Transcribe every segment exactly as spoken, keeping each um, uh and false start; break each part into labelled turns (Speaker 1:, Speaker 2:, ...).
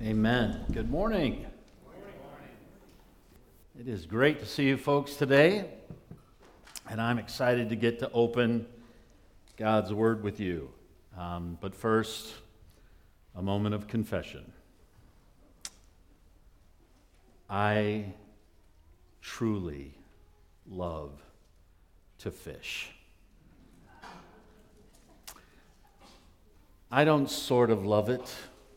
Speaker 1: Amen. Good morning. It is great to see you folks today, and I'm excited to get to open God's Word with you. Um, but first, a moment of confession. I truly love to fish. I don't sort of love it.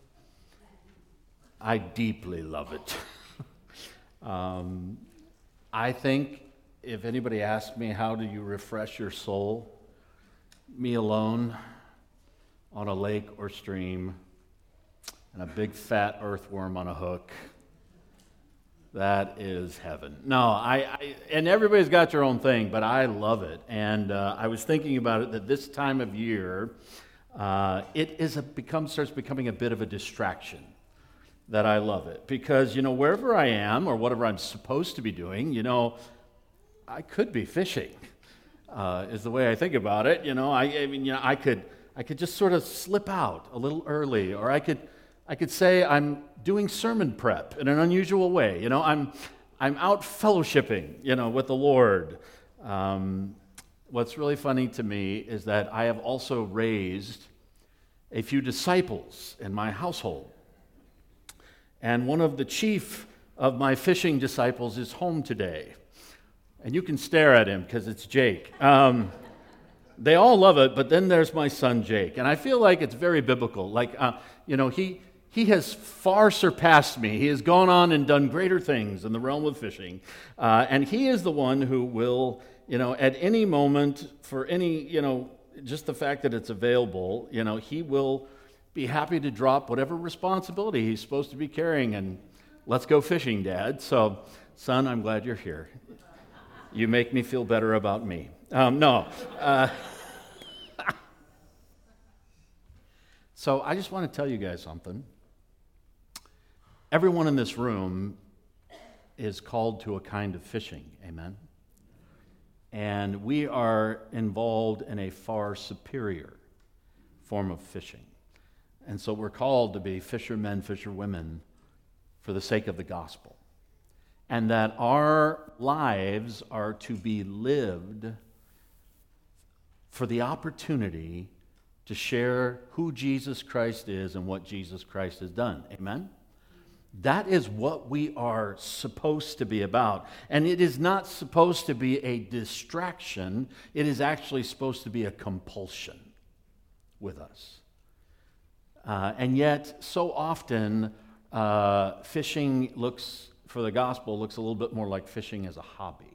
Speaker 1: I deeply love it. um, I think if anybody asked me, how do you refresh your soul? Me alone on a lake or stream and a big fat earthworm on a hook. That is heaven. No, I, I and everybody's got your own thing, but I love it. And uh, I was thinking about it that this time of year, uh, it is a become starts becoming a bit of a distraction. That I love it because, you know, wherever I am or whatever I'm supposed to be doing, you know, I could be fishing, uh, is the way I think about it. You know, I, I mean, you know, I could, I could just sort of slip out a little early, or I could, I could say I'm doing sermon prep in an unusual way. You know, I'm, I'm out fellowshipping, you know, with the Lord. Um, what's really funny to me is that I have also raised a few disciples in my household. And one of the chief of my fishing disciples is home today. And you can stare at him because it's Jake. Um, they all love it, but then there's my son Jake. And I feel like it's very biblical. Like, uh, you know, he, he has far surpassed me. He has gone on and done greater things in the realm of fishing. Uh, and he is the one who will, you know, at any moment, for any, you know, just the fact that it's available, you know, he will be happy to drop whatever responsibility he's supposed to be carrying and let's go fishing, Dad. So, son, I'm glad you're here. You make me feel better about me. Um, no. Uh, so I just want to tell you guys something. Everyone in this room is called to a kind of fishing, amen? And we are involved in a far superior form of fishing. And so we're called to be fishermen, fisherwomen for the sake of the gospel. And that our lives are to be lived for the opportunity to share who Jesus Christ is and what Jesus Christ has done. Amen? That is what we are supposed to be about. And it is not supposed to be a distraction. It is actually supposed to be a compulsion with us. Uh, and yet, so often, uh, fishing looks, for the gospel, looks a little bit more like fishing as a hobby.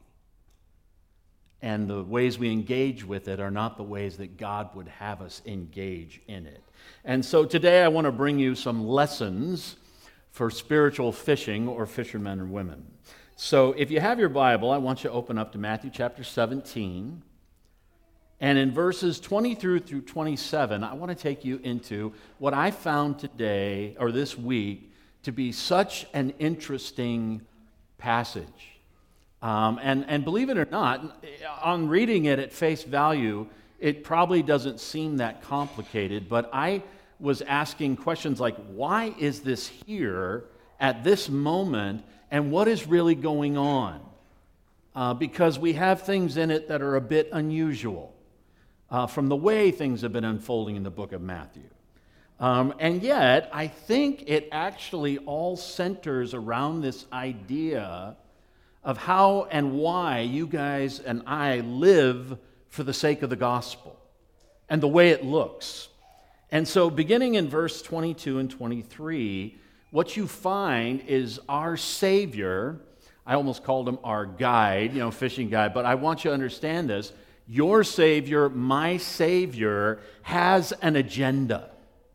Speaker 1: And the ways we engage with it are not the ways that God would have us engage in it. And so today I want to bring you some lessons for spiritual fishing or fishermen and women. So if you have your Bible, I want you to open up to Matthew chapter seventeen. And in verses twenty through through twenty-seven, I want to take you into what I found today, or this week, to be such an interesting passage. Um, and, and believe it or not, on reading it at face value, it probably doesn't seem that complicated, but I was asking questions like, why is this here at this moment, and what is really going on? Uh, because we have things in it that are a bit unusual. Uh, from the way things have been unfolding in the book of Matthew. Um, and yet, I think it actually all centers around this idea of how and why you guys and I live for the sake of the gospel and the way it looks. And so beginning in verse twenty-two and twenty-three, what you find is our Savior, I almost called him our guide, you know, fishing guide, but I want you to understand this. Your Savior, my Savior, has an agenda.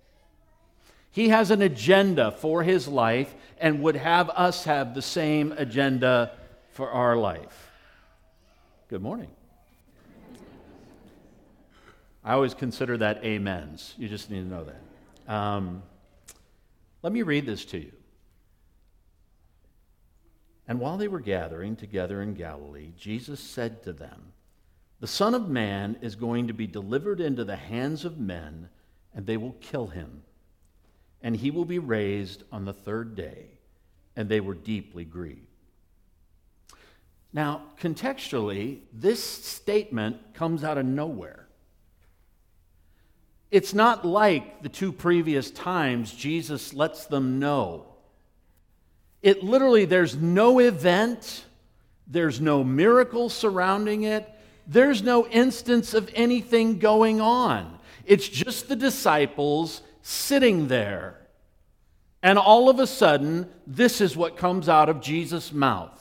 Speaker 1: He has an agenda for his life and would have us have the same agenda for our life. Good morning. I always consider that amens. You just need to know that. Um, let me read this to you. And while they were gathering together in Galilee, Jesus said to them, "The Son of Man is going to be delivered into the hands of men, and they will kill him. and he will be raised on the third day. And they were deeply grieved. Now, contextually, this statement comes out of nowhere. It's not like the two previous times Jesus lets them know. It literally, there's no event, there's no miracle surrounding it, there's no instance of anything going on. It's just the disciples sitting there. And all of a sudden, this is what comes out of Jesus' mouth.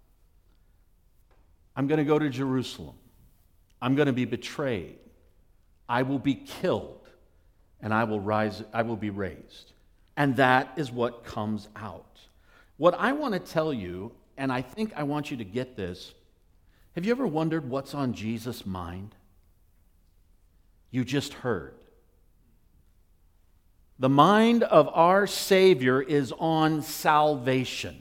Speaker 1: I'm going to go to Jerusalem. I'm going to be betrayed. I will be killed, and I will rise, I will be raised. And that is what comes out. What I want to tell you, and I think I want you to get this, have you ever wondered what's on Jesus' mind? You just heard. The mind of our Savior is on salvation.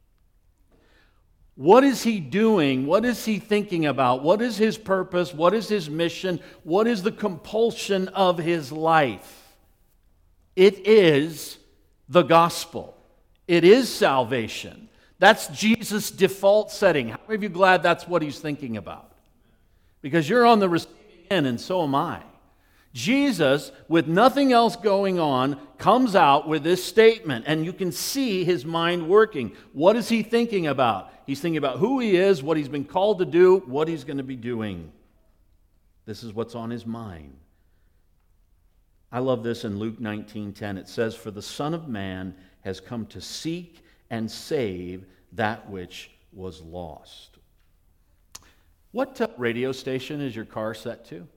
Speaker 1: What is he doing? What is he thinking about? What is his purpose? What is his mission? What is the compulsion of his life? It is the gospel. It is salvation. That's Jesus' default setting. How many of you glad that's what he's thinking about? Because you're on the receiving end, and so am I. Jesus, with nothing else going on, comes out with this statement, and you can see his mind working. What is he thinking about? He's thinking about who he is, what he's been called to do, what he's going to be doing. This is what's on his mind. I love this in Luke nineteen ten. It says, "For the Son of Man has come to seek and save that which was lost." What uh, radio station is your car set to?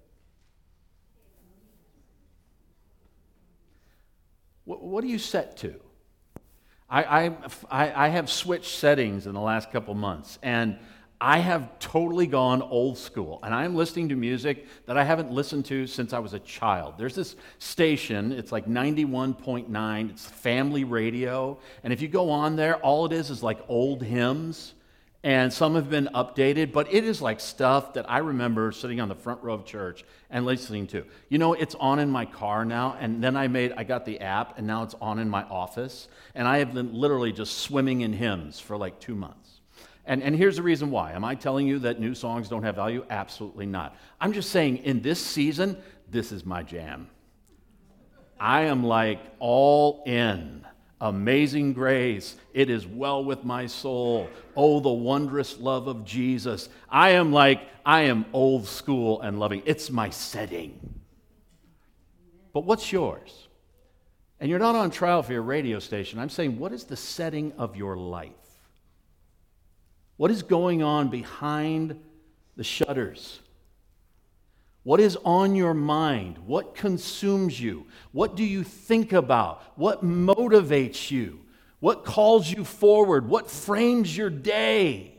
Speaker 1: What, what are you set to? I, I, I have switched settings in the last couple months, and I have totally gone old school. And I'm listening to music that I haven't listened to since I was a child. There's this station, it's like ninety-one point nine, it's family radio. And if you go on there, all it is is like old hymns. And some have been updated, but it is like stuff that I remember sitting on the front row of church and listening to. You know, it's on in my car now, and then I made, I got the app, and now it's on in my office, and I have been literally just swimming in hymns for like two months. And, and here's the reason why. Am I telling you that new songs don't have value? Absolutely not. I'm just saying, in this season, this is my jam. I am like all in. Amazing grace, it is well with my soul. Oh, the wondrous love of Jesus. I am like, I am old school and loving. It's my setting. But what's yours? And you're not on trial for your radio station. I'm saying, what is the setting of your life? What is going on behind the shutters? What is on your mind? What consumes you? What do you think about? What motivates you? What calls you forward? What frames your day?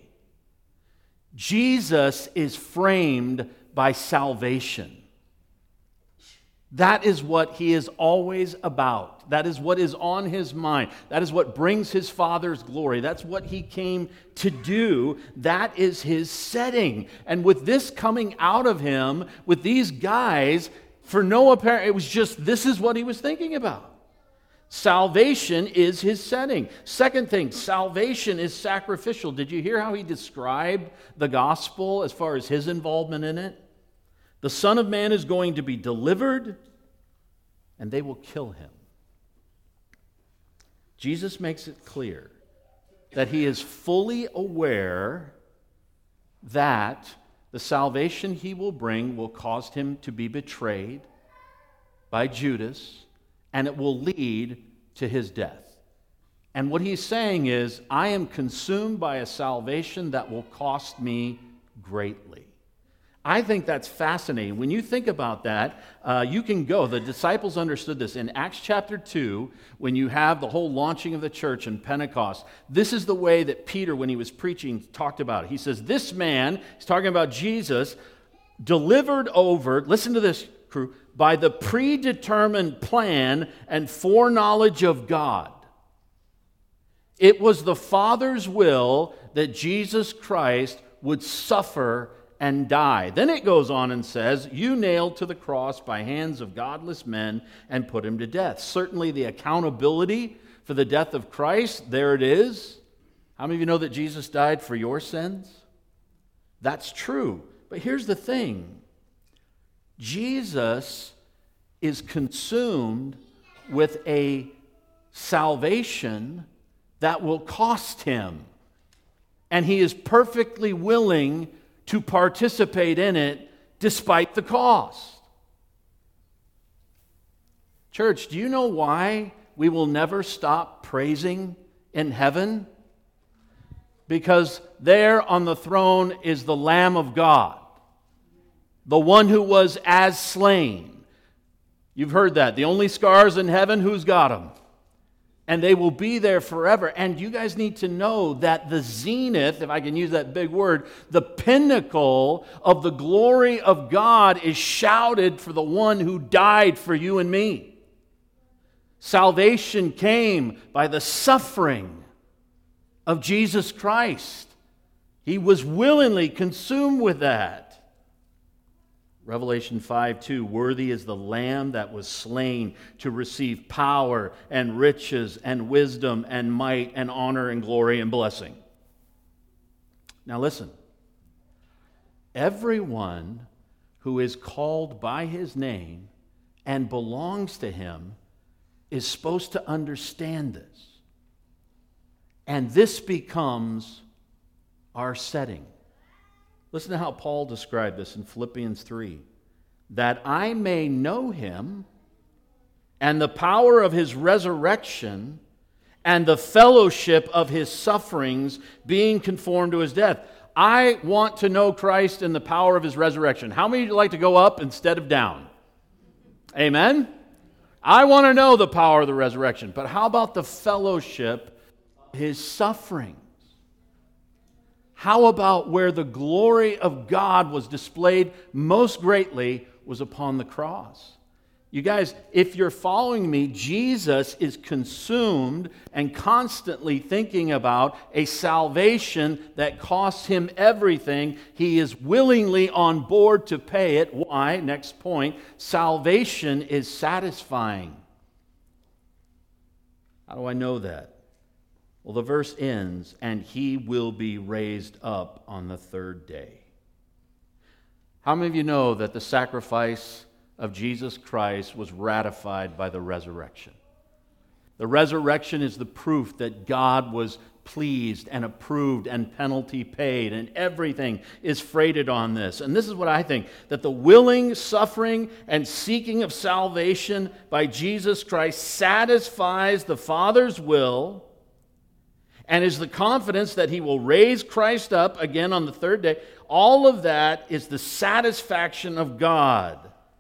Speaker 1: Jesus is framed by salvation. That is what he is always about. That is what is on his mind. That is what brings his Father's glory. That's what he came to do. That is his setting. And with this coming out of him, with these guys, for no apparent, it was just, this is what he was thinking about. Salvation is his setting. Second thing, salvation is sacrificial. Did you hear how he described the gospel as far as his involvement in it? The Son of Man is going to be delivered, and they will kill him. Jesus makes it clear that he is fully aware that the salvation he will bring will cause him to be betrayed by Judas, and it will lead to his death. And what he's saying is, I am consumed by a salvation that will cost me greatly. I think that's fascinating. When you think about that, uh, you can go. The disciples understood this. In Acts chapter two, when you have the whole launching of the church and Pentecost, this is the way that Peter, when he was preaching, talked about it. He says, this man, he's talking about Jesus, delivered over, listen to this, crew, by the predetermined plan and foreknowledge of God. It was the Father's will that Jesus Christ would suffer and die. Then it goes on and says, you nailed to the cross by hands of godless men and put him to death. Certainly the accountability for the death of Christ, there it is. How many of you know that Jesus died for your sins? That's true. But here's the thing. Jesus is consumed with a salvation that will cost him. And he is perfectly willing to participate in it despite the cost. Church, do you know why we will never stop praising in heaven? Because there on the throne is the Lamb of God, the one who was as slain. You've heard that. The only scars in heaven, who's got them? And they will be there forever. And you guys need to know that the zenith, if I can use that big word, the pinnacle of the glory of God is shouted for the one who died for you and me. Salvation came by the suffering of Jesus Christ. He was willingly consumed with that. Revelation five two, worthy is the Lamb that was slain to receive power and riches and wisdom and might and honor and glory and blessing. Now listen, everyone who is called by his name and belongs to him is supposed to understand this. And this becomes our setting. Listen to how Paul described this in Philippians three. That I may know him and the power of his resurrection and the fellowship of his sufferings, being conformed to his death. I want to know Christ and the power of his resurrection. How many of you like to go up instead of down? Amen? I want to know the power of the resurrection. But how about the fellowship of his sufferings? How about where the glory of God was displayed most greatly was upon the cross? You guys, if you're following me, Jesus is consumed and constantly thinking about a salvation that costs him everything. He is willingly on board to pay it. Why? Next point. Salvation is satisfying. How do I know that? Well, the verse ends, and he will be raised up on the third day. How many of you know that the sacrifice of Jesus Christ was ratified by the resurrection? The resurrection is the proof that God was pleased and approved and penalty paid, and everything is freighted on this. And this is what I think, that the willing suffering and seeking of salvation by Jesus Christ satisfies the Father's will and is the confidence that he will raise Christ up again on the third day. All of that is the satisfaction of God.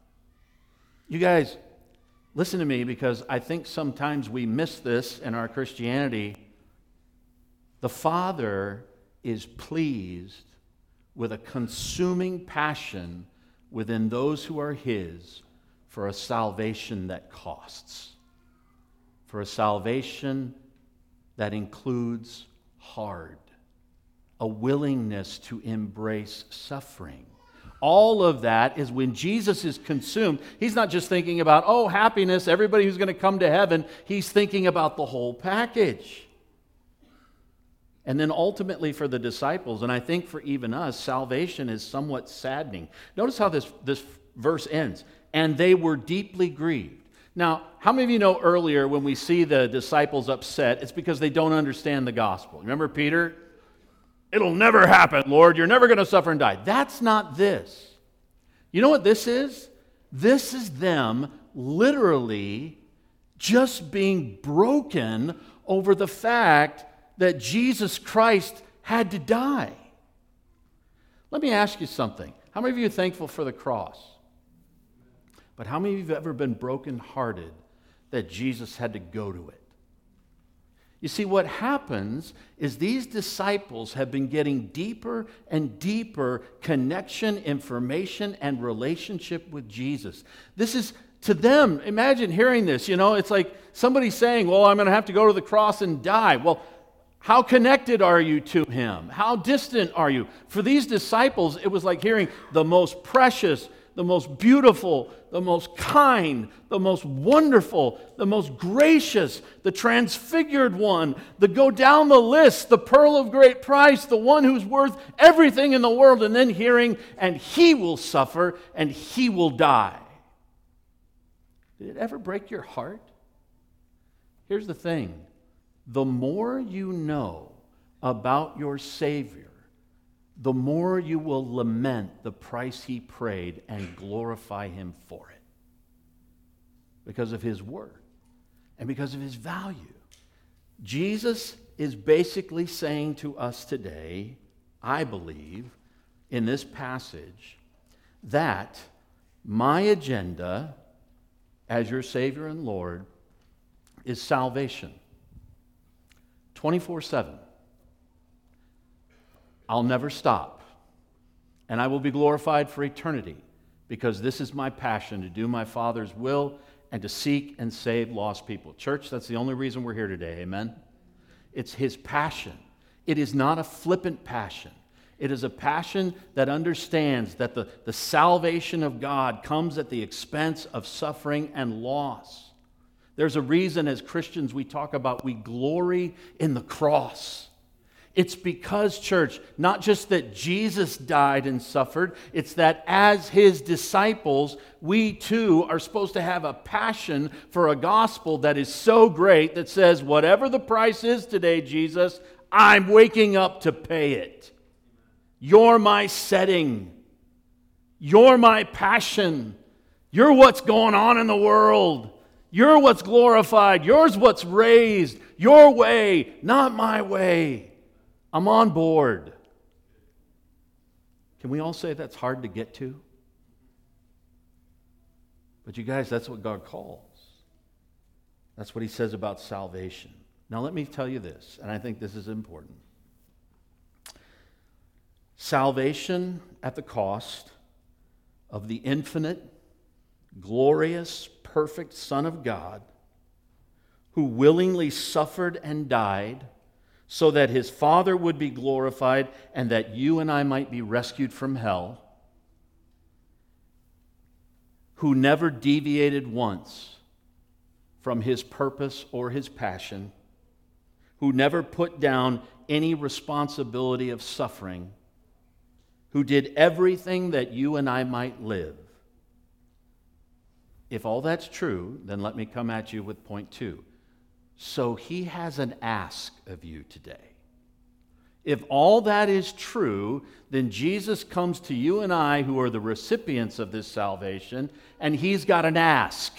Speaker 1: You guys, listen to me, because I think sometimes we miss this in our Christianity. The Father is pleased with a consuming passion within those who are his for a salvation that costs, for a salvation that includes hard, a willingness to embrace suffering. All of that is when Jesus is consumed. He's not just thinking about, oh, happiness, everybody who's going to come to heaven. He's thinking about the whole package. And then ultimately for the disciples, and I think for even us, salvation is somewhat saddening. Notice how this, this verse ends. And they were deeply grieved. Now, how many of you know earlier when we see the disciples upset, it's because they don't understand the gospel? Remember Peter? It'll never happen, Lord. You're never going to suffer and die. That's not this. You know what this is? This is them literally just being broken over the fact that Jesus Christ had to die. Let me ask you something. How many of you are thankful for the cross? But how many of you have ever been brokenhearted that Jesus had to go to it? You see, what happens is these disciples have been getting deeper and deeper connection, information, and relationship with Jesus. This is, to them, imagine hearing this, you know, it's like somebody saying, well, I'm going to have to go to the cross and die. Well, How connected are you to him? How distant are you? For these disciples, it was like hearing the most precious, the most beautiful, the most kind, the most wonderful, the most gracious, the transfigured one, the go down the list, the pearl of great price, the one who's worth everything in the world, and then hearing, and he will suffer and he will die. Did it ever break your heart? Here's the thing. The more you know about your Savior, the more you will lament the price he paid and glorify him for it. Because of his word and because of his value. Jesus is basically saying to us today, I believe, in this passage, that my agenda as your Savior and Lord is salvation. twenty-four seven. I'll never stop, and I will be glorified for eternity, because this is my passion, to do my Father's will and to seek and save lost people. Church, that's the only reason we're here today, amen? It's his passion. It is not a flippant passion. It is a passion that understands that the, the salvation of God comes at the expense of suffering and loss. There's a reason as Christians we talk about we glory in the cross. It's because, church, not just that Jesus died and suffered, it's that as his disciples, we too are supposed to have a passion for a gospel that is so great that says, whatever the price is today, Jesus, I'm waking up to pay it. You're my setting. You're my passion. You're what's going on in the world. You're what's glorified. Yours what's raised. Your way, not my way. I'm on board. Can we all say that's hard to get to? But you guys, that's what God calls. That's what he says about salvation. Now let me tell you this, and I think this is important. Salvation at the cost of the infinite, glorious, perfect Son of God, who willingly suffered and died so that his Father would be glorified and that you and I might be rescued from hell, who never deviated once from his purpose or his passion, who never put down any responsibility of suffering, who did everything that you and I might live. If all that's true, then let me come at you with point two. So he has an ask of you today. If all that is true, then Jesus comes to you and I, who are the recipients of this salvation, and he's got an ask.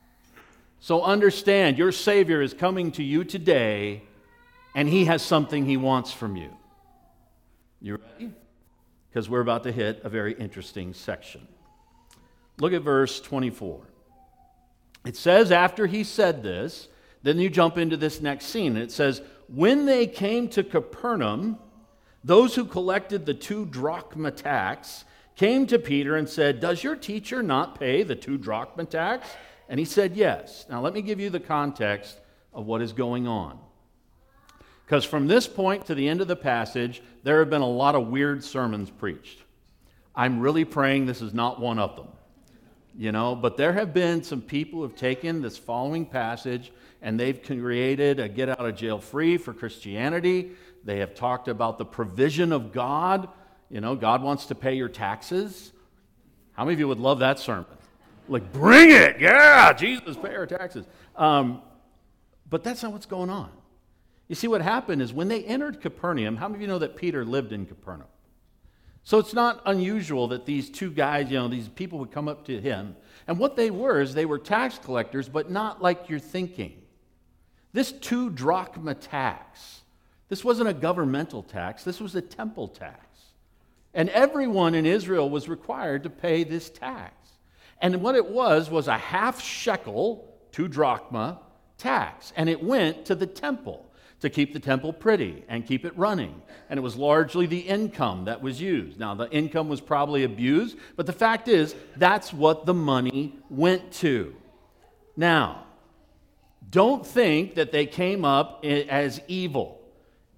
Speaker 1: So understand, your Savior is coming to you today, and he has something he wants from you. You ready? Because we're about to hit a very interesting section. Look at verse twenty-four. It says, after he said this, then you jump into this next scene. And it says, when they came to Capernaum, those who collected the two drachma tax came to Peter and said, does your teacher not pay the two drachma tax? And he said, yes. Now let me give you the context of what is going on. Because from this point to the end of the passage, there have been a lot of weird sermons preached. I'm really praying this is not one of them. You know, but there have been some people who have taken this following passage and they've created a get out of jail free for Christianity. They have talked about the provision of God. You know, God wants to pay your taxes. How many of you would love that sermon? Like, bring it! Yeah, Jesus, pay our taxes. Um, but that's not what's going on. You see, what happened is when they entered Capernaum, how many of you know that Peter lived in Capernaum? So it's not unusual that these two guys, you know, these people would come up to him. And what they were is they were tax collectors, but not like you're thinking. This two drachma tax, this wasn't a governmental tax, this was a temple tax. And everyone in Israel was required to pay this tax. And what it was was a half shekel, two drachma, tax. And it went to the temple to keep the temple pretty and keep it running. And it was largely the income that was used. Now, the income was probably abused, but the fact is, that's what the money went to. Now, don't think that they came up as evil.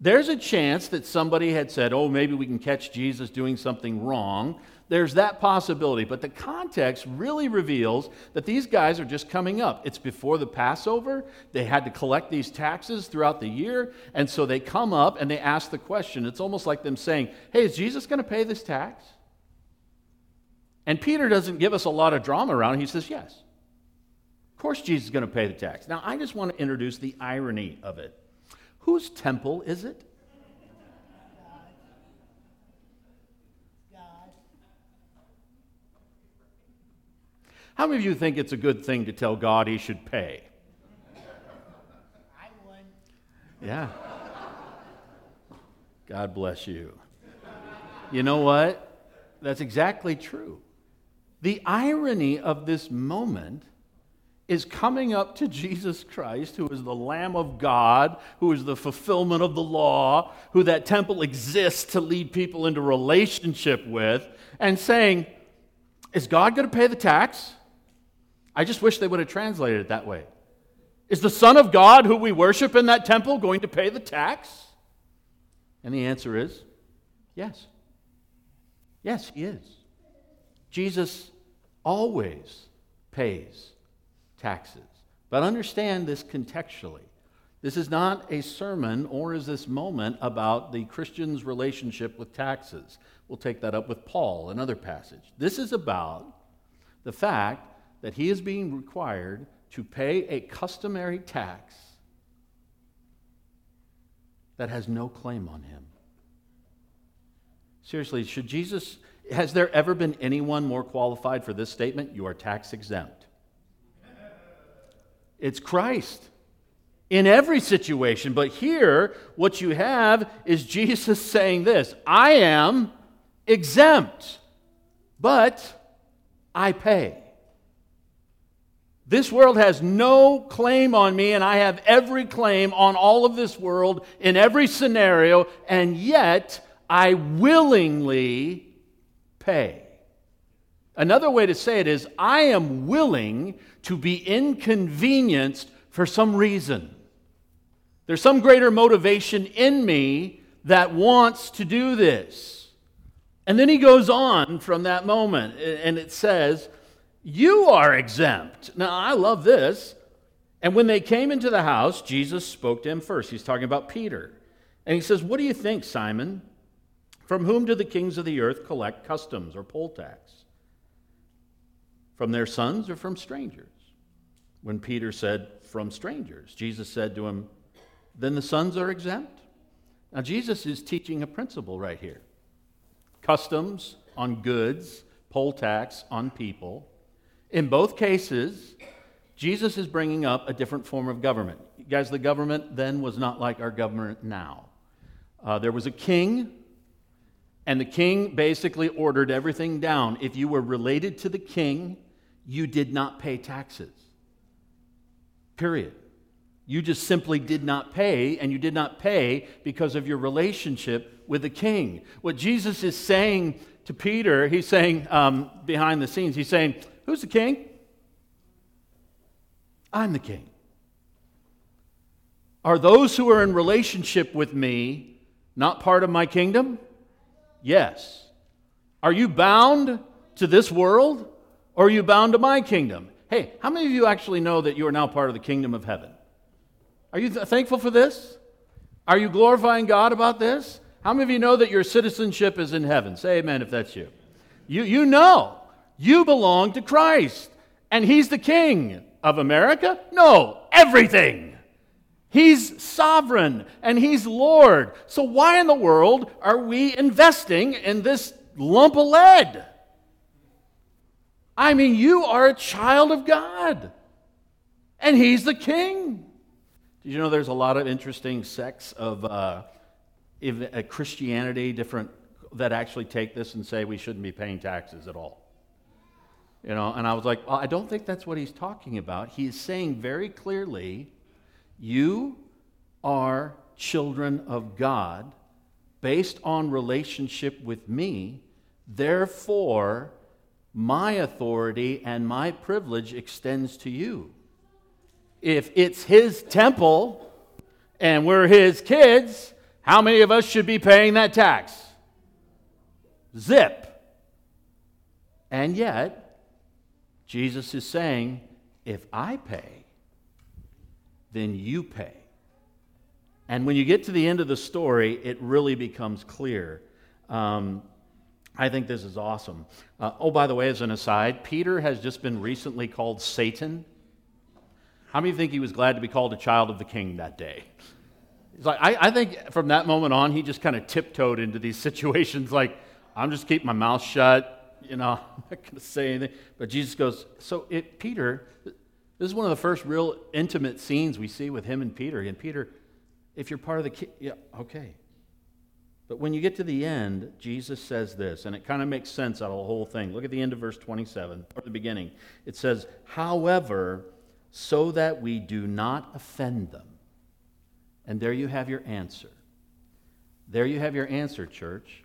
Speaker 1: There's a chance that somebody had said, oh, maybe we can catch Jesus doing something wrong. There's that possibility. But the context really reveals that these guys are just coming up. It's before the Passover. They had to collect these taxes throughout the year. And so they come up and they ask the question. It's almost like them saying, hey, is Jesus going to pay this tax? And Peter doesn't give us a lot of drama around it. He says, yes. Of course Jesus is going to pay the tax. Now, I just want to introduce the irony of it. Whose temple is it?
Speaker 2: God.
Speaker 1: How many of you think it's a good thing to tell God he should pay?
Speaker 2: I would.
Speaker 1: Yeah. God bless you. You know what? That's exactly true. The irony of this moment is coming up to Jesus Christ, who is the Lamb of God, who is the fulfillment of the law, who that temple exists to lead people into relationship with, and saying, is God going to pay the tax? I just wish they would have translated it that way. Is the Son of God, who we worship in that temple, going to pay the tax? And the answer is yes. Yes, he is. Jesus always pays taxes. But understand this contextually. This is not a sermon, or is this moment about the Christian's relationship with taxes. We'll take that up with Paul, another passage. This is about the fact that he is being required to pay a customary tax that has no claim on him. Seriously, should Jesus, has there ever been anyone more qualified for this statement? You are tax exempt. It's Christ in every situation. But here, what you have is Jesus saying this, I am exempt, but I pay. This world has no claim on me, and I have every claim on all of this world in every scenario, and yet I willingly pay. Another way to say it is, I am willing to be inconvenienced for some reason. There's some greater motivation in me that wants to do this. And then he goes on from that moment, and it says, you are exempt. Now, I love this. And when they came into the house, Jesus spoke to him first. He's talking about Peter. And he says, what do you think, Simon? From whom do the kings of the earth collect customs or poll tax? From their sons or from strangers? When Peter said, from strangers, Jesus said to him, then the sons are exempt? Now, Jesus is teaching a principle right here. Customs on goods, poll tax on people. In both cases, Jesus is bringing up a different form of government. Guys, the government then was not like our government now. Uh, there was a king, and the king basically ordered everything down. If you were related to the king, you did not pay taxes. Period. You just simply did not pay, and you did not pay because of your relationship with the king. What Jesus is saying to Peter, he's saying um, behind the scenes, he's saying, who's the king? I'm the king. Are those who are in relationship with me not part of my kingdom? Yes. Are you bound to this world, or are you bound to my kingdom? Hey, how many of you actually know that you are now part of the kingdom of heaven? Are you th- thankful for this? Are you glorifying God about this? How many of you know that your citizenship is in heaven? Say amen if that's you. You, you know you belong to Christ, and He's the King of America? No, everything. He's sovereign, and He's Lord. So why in the world are we investing in this lump of lead? I mean, you are a child of God, and He's the King. Did you know there's a lot of interesting sects of uh, uh, Christianity, different, that actually take this and say we shouldn't be paying taxes at all? You know, and I was like, well, I don't think that's what he's talking about. He's saying very clearly, you are children of God based on relationship with me. Therefore, my authority and my privilege extends to you. If it's His temple and we're His kids, How many of us should be paying that tax? Zip. And yet, Jesus is saying, if I pay, then you pay. And when you get to the end of the story, it really becomes clear. Um, I think this is awesome. Uh, oh, by the way, as an aside, Peter has just been recently called Satan. How many think he was glad to be called a child of the king that day? It's like, I, I think from that moment on, he just kind of tiptoed into these situations like, I'm just keeping my mouth shut, you know, I'm not going to say anything. But Jesus goes, so it, Peter, this is one of the first real intimate scenes we see with him and Peter. And Peter, if you're part of the king, yeah, okay. But when you get to the end, Jesus says this, and it kind of makes sense out of the whole thing. Look at the end of verse twenty-seven, or the beginning. It says, however, so that we do not offend them. And there you have your answer. There you have your answer, church.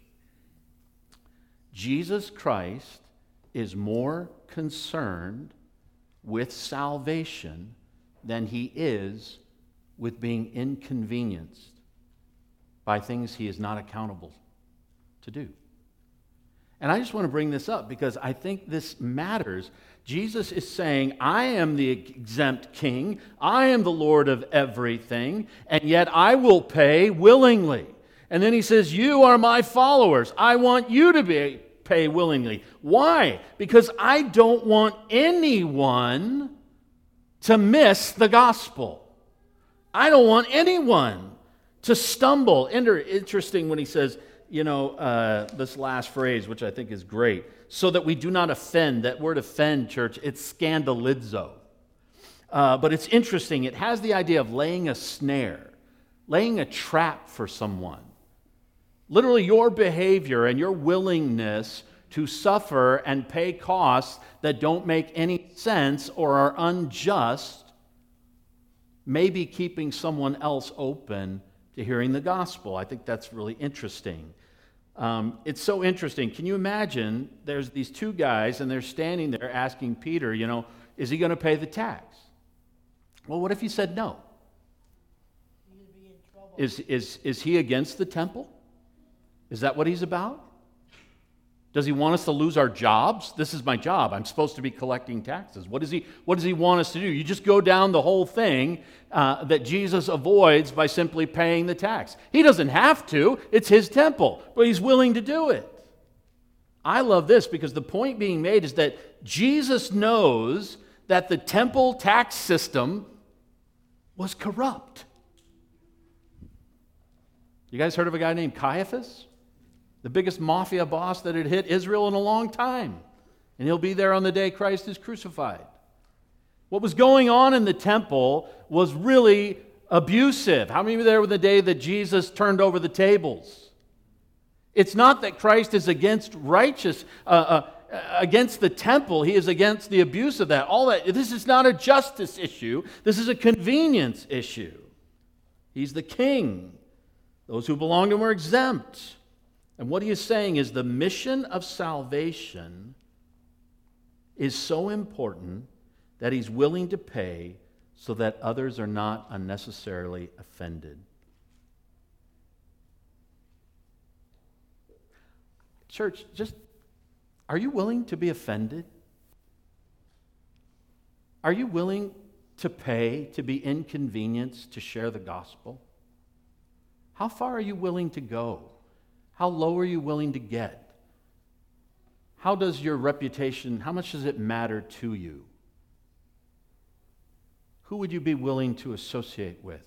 Speaker 1: Jesus Christ is more concerned with salvation than he is with being inconvenienced by things he is not accountable to do. And I just want to bring this up because I think this matters. Jesus is saying, I am the exempt king, I am the Lord of everything, and yet I will pay willingly. And then he says, you are my followers. I want you to be, pay willingly. Why? Because I don't want anyone to miss the gospel. I don't want anyone to stumble. Interesting when he says, you know, uh, this last phrase, which I think is great, so that we do not offend. That word offend, church, it's scandalizo. Uh, but it's interesting. It has the idea of laying a snare, laying a trap for someone. Literally, your behavior and your willingness to suffer and pay costs that don't make any sense or are unjust may be keeping someone else open to hearing the gospel. I think that's really interesting. Um, it's so interesting. Can you imagine there's these two guys and they're standing there asking Peter, you know, is he going to pay the tax? Well, what if he said no?
Speaker 2: You'd be in trouble.
Speaker 1: Is, is, is he against the temple? Is that what he's about? Does he want us to lose our jobs? This is my job. I'm supposed to be collecting taxes. What does he, what does he want us to do? You just go down the whole thing uh, that Jesus avoids by simply paying the tax. He doesn't have to. It's his temple, but he's willing to do it. I love this because the point being made is that Jesus knows that the temple tax system was corrupt. You guys heard of a guy named Caiaphas? The biggest mafia boss that had hit Israel in a long time. And he'll be there on the day Christ is crucified. What was going on in the temple was really abusive. How many were there on the day that Jesus turned over the tables? It's not that Christ is against righteous, uh, uh, against the temple. He is against the abuse of that. All that. This is not a justice issue. This is a convenience issue. He's the king. Those who belong to him are exempt. And what he is saying is the mission of salvation is so important that he's willing to pay so that others are not unnecessarily offended. Church, just, are you willing to be offended? Are you willing to pay, to be inconvenienced, to share the gospel? How far are you willing to go? How low are you willing to get? How does your reputation, how much does it matter to you? Who would you be willing to associate with?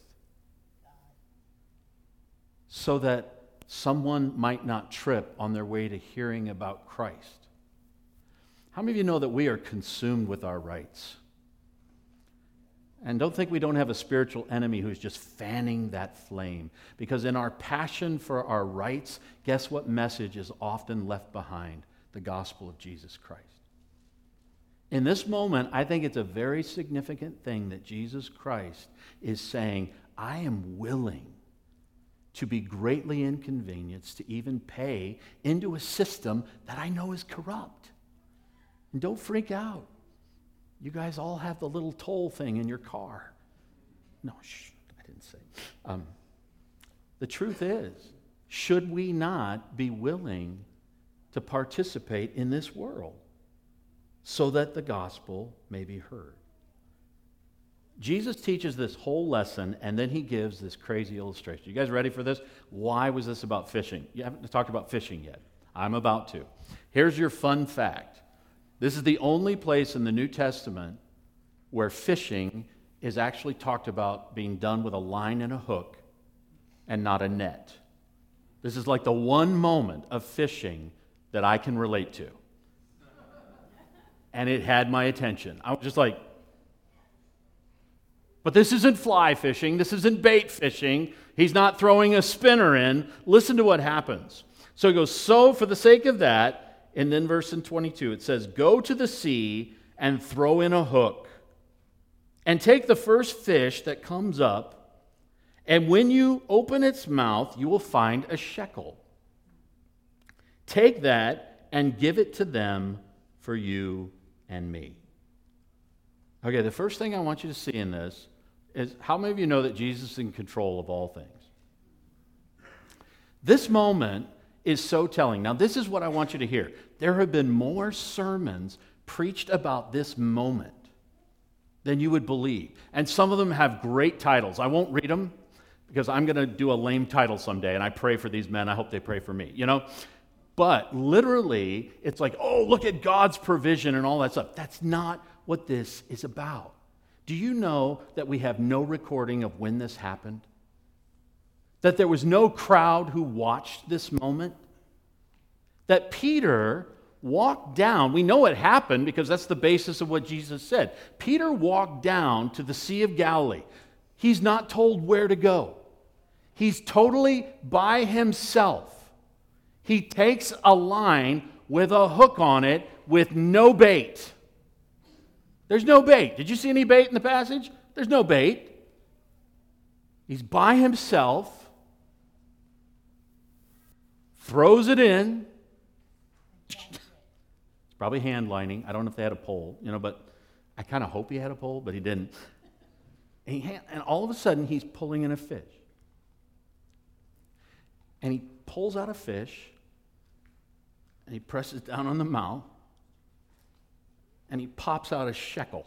Speaker 1: So that someone might not trip on their way to hearing about Christ. How many of you know that we are consumed with our rights? And don't think we don't have a spiritual enemy who's just fanning that flame. Because in our passion for our rights, guess what message is often left behind? The gospel of Jesus Christ. In this moment, I think it's a very significant thing that Jesus Christ is saying, I am willing to be greatly inconvenienced to even pay into a system that I know is corrupt. And don't freak out. You guys all have the little toll thing in your car. No, shh, I didn't say. Um, The truth is, should we not be willing to participate in this world so that the gospel may be heard? Jesus teaches this whole lesson, and then he gives this crazy illustration. You guys ready for this? Why was this about fishing? You haven't talked about fishing yet. I'm about to. Here's your fun fact. This is the only place in the New Testament where fishing is actually talked about being done with a line and a hook and not a net. This is like the one moment of fishing that I can relate to. And it had my attention. I was just like, but this isn't fly fishing. This isn't bait fishing. He's not throwing a spinner in. Listen to what happens. So he goes, so for the sake of that, and then verse in twenty-two, it says, go to the sea and throw in a hook and take the first fish that comes up, and when you open its mouth, you will find a shekel. Take that and give it to them for you and me. Okay, the first thing I want you to see in this is, how many of you know that Jesus is in control of all things? This moment is so telling. Now, this is what I want you to hear. There have been more sermons preached about this moment than you would believe. And some of them have great titles. I won't read them because I'm going to do a lame title someday, and I pray for these men. I hope they pray for me, you know? But literally, it's like, oh, look at God's provision and all that stuff. That's not what this is about. Do you know that we have no recording of when this happened? That there was no crowd who watched this moment? That Peter walked down, we know it happened because that's the basis of what Jesus said. Peter walked down to the Sea of Galilee. He's not told where to go. He's totally by himself. He takes a line with a hook on it with no bait. There's no bait. Did you see any bait in the passage? There's no bait. He's by himself, throws it in. It's probably hand lining. I don't know if they had a pole, you know, but I kind of hope he had a pole, but he didn't. And, he had, and all of a sudden, he's pulling in a fish. And he pulls out a fish, and he presses down on the mouth, and he pops out a shekel.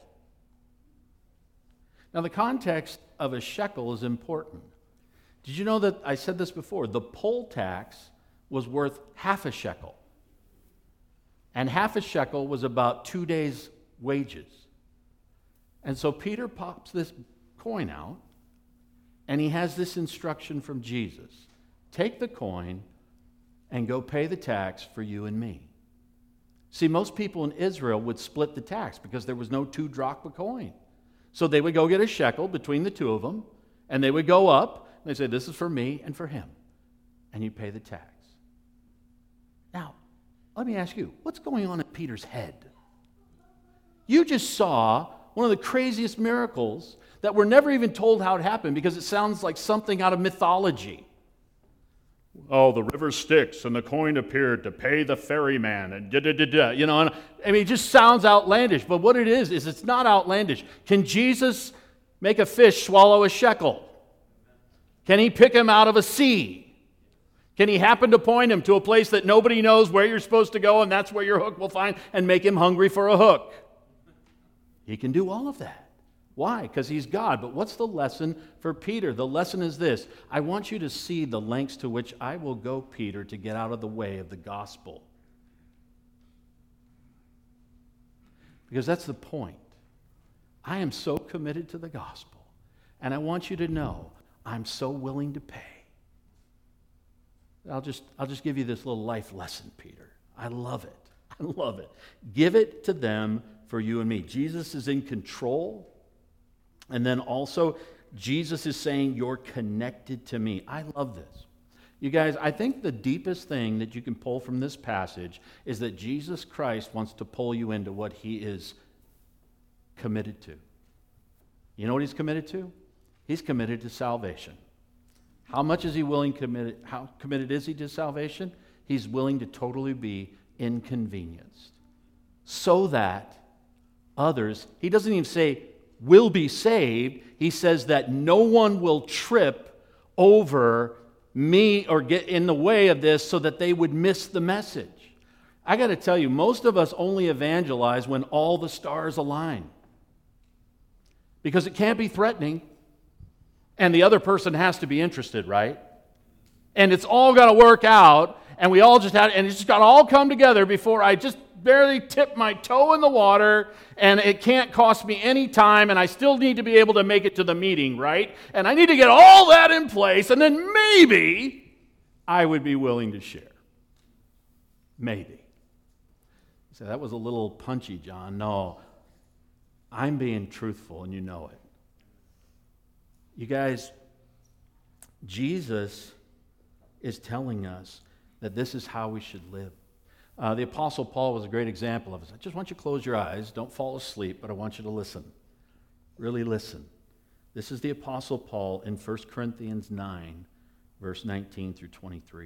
Speaker 1: Now, the context of a shekel is important. Did you know that, I said this before, the poll tax was worth half a shekel. And half a shekel was about two days' wages. And so Peter pops this coin out, and he has this instruction from Jesus. Take the coin and go pay the tax for you and me. See, most people in Israel would split the tax because there was no two drachma coin. So they would go get a shekel between the two of them, and they would go up, and they say, this is for me and for him. And you pay the tax. Now, let me ask you, what's going on in Peter's head? You just saw one of the craziest miracles that we're never even told how it happened because it sounds like something out of mythology. Oh, the river Styx, and the coin appeared to pay the ferryman, and da-da-da-da, you know, and, I mean, it just sounds outlandish, but what it is, is it's not outlandish. Can Jesus make a fish swallow a shekel? Can he pick him out of a sea? Can he happen to point him to a place that nobody knows where you're supposed to go, and that's where your hook will find, and make him hungry for a hook? He can do all of that. Why? Because he's God. But what's the lesson for Peter? The lesson is this. I want you to see the lengths to which I will go, Peter, to get out of the way of the gospel. Because that's the point. I am so committed to the gospel. And I want you to know I'm so willing to pay. I'll just, I'll just give you this little life lesson, Peter. I love it. I love it. Give it to them for you and me. Jesus is in control. And then also, Jesus is saying, you're connected to me. I love this. You guys, I think the deepest thing that you can pull from this passage is that Jesus Christ wants to pull you into what he is committed to. You know what he's committed to? He's committed to salvation. How much is he willing committed? How committed is he to salvation? He's willing to totally be inconvenienced so that others, he doesn't even say, will be saved. He says that no one will trip over me or get in the way of this so that they would miss the message. I got to tell you, most of us only evangelize when all the stars align. Because it can't be threatening, and the other person has to be interested, right? And it's all got to work out, and we all just had, and it's just got to all come together before I just barely tip my toe in the water, and it can't cost me any time, and I still need to be able to make it to the meeting, right? And I need to get all that in place, and then maybe I would be willing to share. Maybe. You say, that was a little punchy, John. No, I'm being truthful, and you know it. You guys, Jesus is telling us that this is how we should live. Uh, the Apostle Paul was a great example of this. I just want you to close your eyes. Don't fall asleep, but I want you to listen. Really listen. This is the Apostle Paul in First Corinthians nine, verse nineteen through twenty-three.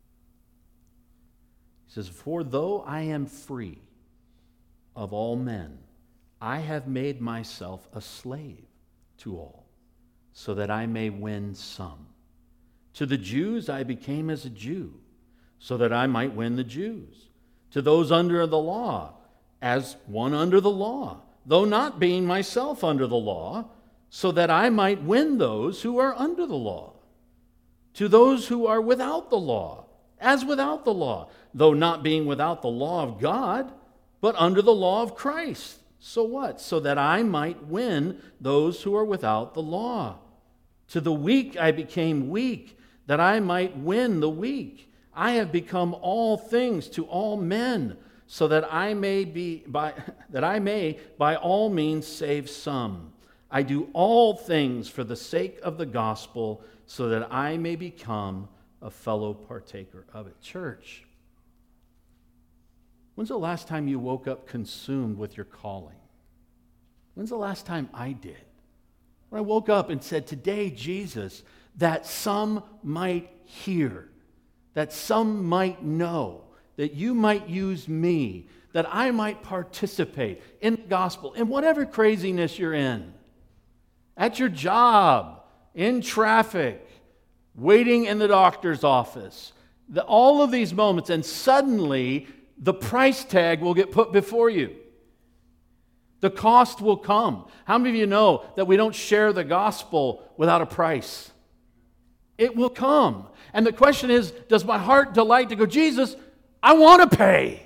Speaker 1: He says, "For though I am free of all men, I have made myself a slave to all, so that I may win some. To the Jews I became as a Jew, so that I might win the Jews. To those under the law, as one under the law, though not being myself under the law, so that I might win those who are under the law. To those who are without the law, as without the law, though not being without the law of God, but under the law of Christ. So what? So that I might win those who are without the law. To the weak I became weak, that I might win the weak. I have become all things to all men, so that I may be by that I may by all means save some. I do all things for the sake of the gospel, so that I may become a fellow partaker of it." Church, when's the last time you woke up consumed with your calling? When's the last time I did? When I woke up and said, "Today, Jesus, that some might hear, that some might know, that you might use me, that I might participate in the gospel, in whatever craziness you're in, at your job, in traffic, waiting in the doctor's office, the, all of these moments, and suddenly the price tag will get put before you. The cost will come. How many of you know that we don't share the gospel without a price? It will come. And the question is, does my heart delight to go, "Jesus, I want to pay.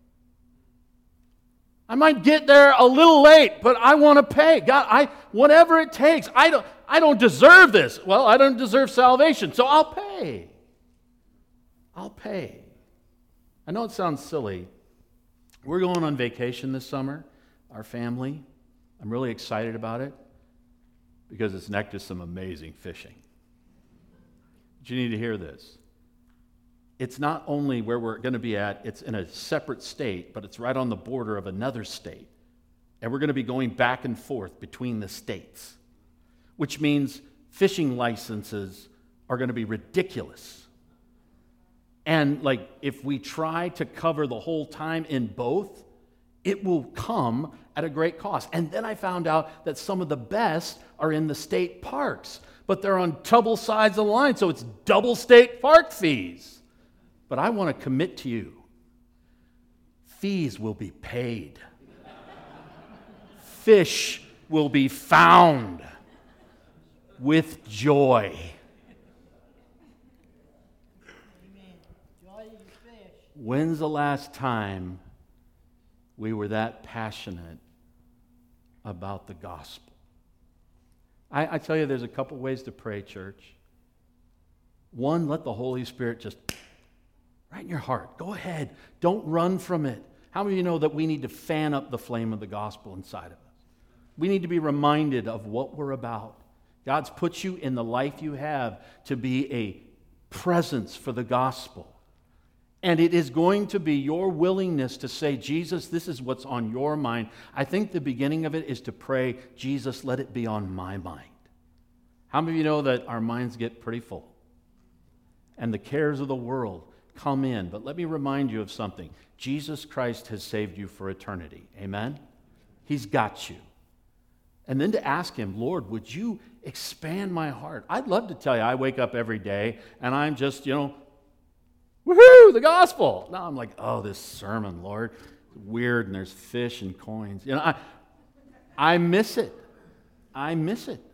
Speaker 1: I might get there a little late, but I want to pay. God, I whatever it takes. I don't I don't deserve this. Well, I don't deserve salvation, so I'll pay. I'll pay." I know it sounds silly. We're going on vacation this summer, our family. I'm really excited about it because it's next to some amazing fishing. But you need to hear this. It's not only where we're going to be at, it's in a separate state, but it's right on the border of another state. And we're going to be going back and forth between the states, which means fishing licenses are going to be ridiculous. And like if we try to cover the whole time in both, it will come at a great cost. And then I found out that some of the best are in the state parks, but they're on double sides of the line, so it's double state park fees. But I want to commit to you, fees will be paid. Fish will be found with joy.
Speaker 2: Amen. Joy is fish.
Speaker 1: When's the last time we were that passionate about the gospel? I, I tell you, there's a couple ways to pray, church. One, let the Holy Spirit just right in your heart. Go ahead. Don't run from it. How many of you know that we need to fan up the flame of the gospel inside of us? We need to be reminded of what we're about. God's put you in the life you have to be a presence for the gospel. And it is going to be your willingness to say, "Jesus, this is what's on your mind." I think the beginning of it is to pray, "Jesus, let it be on my mind." How many of you know that our minds get pretty full? And the cares of the world come in. But let me remind you of something. Jesus Christ has saved you for eternity. Amen? He's got you. And then to ask him, Lord, would you expand my heart? I'd love to tell you, I wake up every day and I'm just, you know, woohoo, the gospel. Now I'm like, oh, this sermon, Lord, it's weird, and there's fish and coins. You know, I, I miss it. I miss it.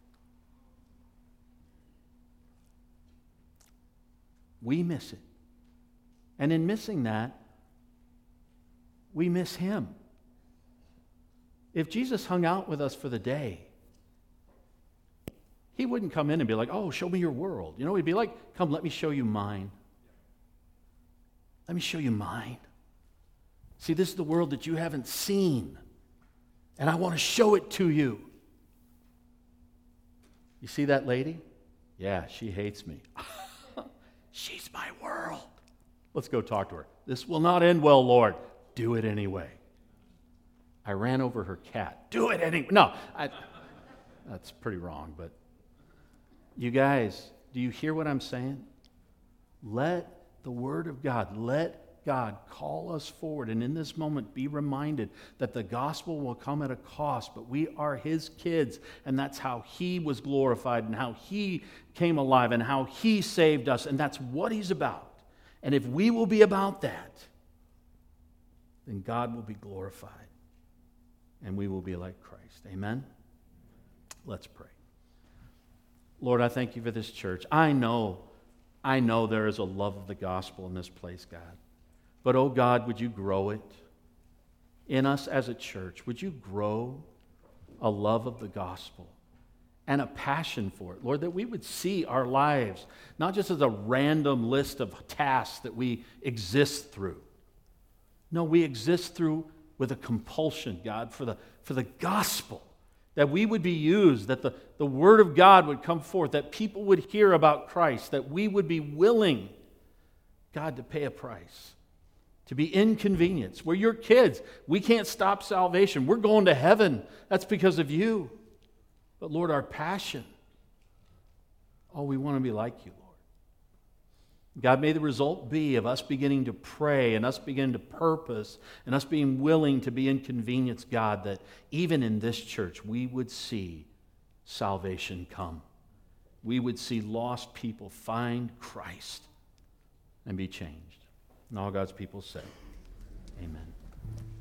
Speaker 1: We miss it. And in missing that, we miss him. If Jesus hung out with us for the day, he wouldn't come in and be like, oh, show me your world. You know, he'd be like, come, let me show you mine. Let me show you mine. See, this is the world that you haven't seen, and I want to show it to you. You see that lady? Yeah, she hates me. She's my world. Let's go talk to her. This will not end well, Lord. Do it anyway. I ran over her cat. Do it anyway. No, I, that's pretty wrong, but you guys, do you hear what I'm saying? Let the Word of God, let God call us forward, and in this moment be reminded that the gospel will come at a cost, but we are His kids, and that's how He was glorified, and how He came alive, and how He saved us, and that's what He's about. And if we will be about that, then God will be glorified, and we will be like Christ. Amen? Let's pray. Lord, I thank you for this church. I know, I know there is a love of the gospel in this place, God. But, oh God, would you grow it in us as a church? Would you grow a love of the gospel and a passion for it, Lord, that we would see our lives not just as a random list of tasks that we exist through. No, we exist through with a compulsion, God, for the, for the gospel, that we would be used, that the, the word of God would come forth, that people would hear about Christ, that we would be willing, God, to pay a price, to be inconvenienced. We're your kids. We can't stop salvation. We're going to heaven. That's because of you. But Lord, our passion, oh, we want to be like you, Lord. God, may the result be of us beginning to pray and us beginning to purpose and us being willing to be inconvenienced, God, that even in this church we would see salvation come. We would see lost people find Christ and be changed. And all God's people say, amen.